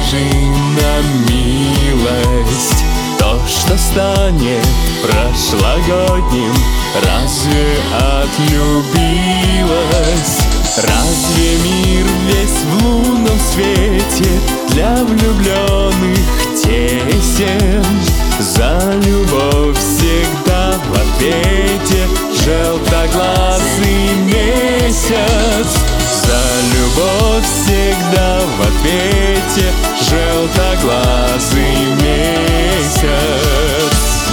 скажи на милость, то, что станет прошлогодним, разве отлюбилась? Разве мир весь в лунном свете для влюбленных тесен? За любовь всегда в ответе желтоглазый месяц. За любовь всегда в ответе желтоглазый месяц.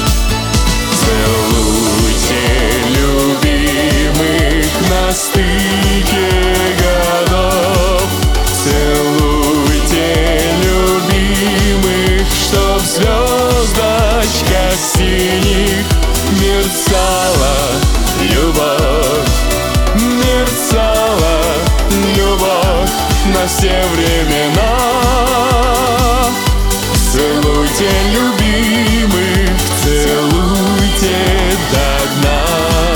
Целуйте любимых на стыке годов. Целуйте любимых, чтоб звездочка синих мерцала любовь. Мерцала любовь на все времена. Целуйте любимых, целуйте до дна.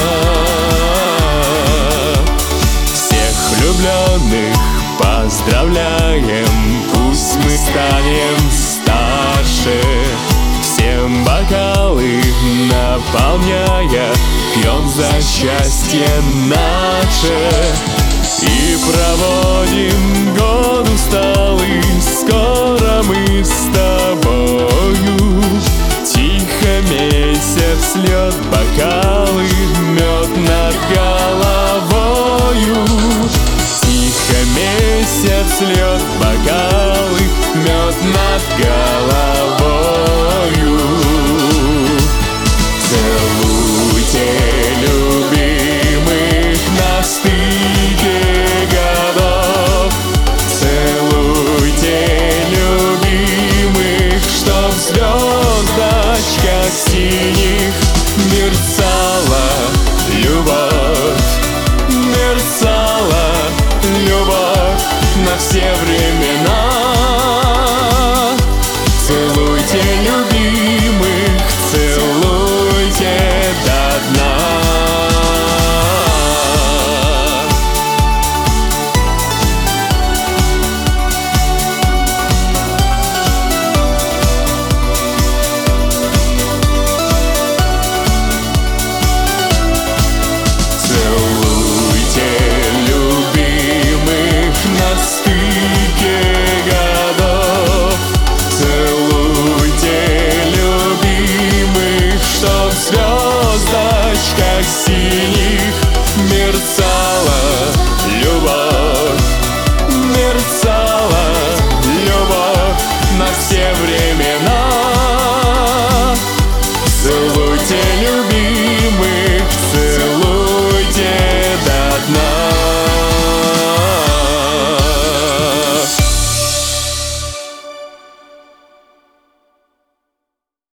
Всех влюбленных поздравляем, пусть мы станем старше. Всем бокалы наполняя, пьем за счастье наше. И проводим год усталый, скоро мы с тобою. Тихо месяц льет бокалы, мед над головою. Тихо месяц льет бокалы, мед над головою. Целуйте любимых на стыке годов. Целуйте любимых, чтоб звездочка синих мерцала любовь. Мерцала любовь на все времена. Целуйте любимых.